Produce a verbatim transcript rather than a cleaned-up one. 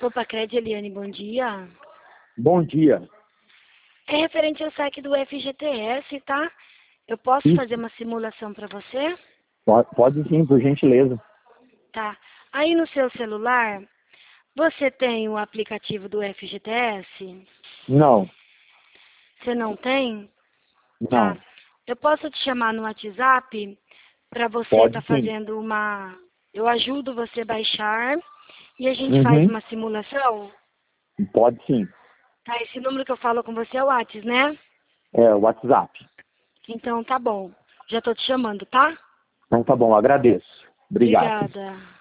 Copacred, Eliane, bom dia. Bom dia. É referente ao saque do F G T S, tá? Eu posso Isso. fazer uma simulação para você? Pode, pode sim, por gentileza. Tá. Aí no seu celular, você tem o aplicativo do F G T S? Não, Você não tem? Tá. não. Eu posso te chamar no WhatsApp para você Pode estar sim. fazendo uma... Eu ajudo você a baixar e a gente faz Uhum. uma simulação? Pode sim. Tá, esse número que eu falo com você é o WhatsApp, né? É, o WhatsApp. Então tá bom. Já tô te chamando, tá? Então tá bom, agradeço. Obrigado. Obrigada.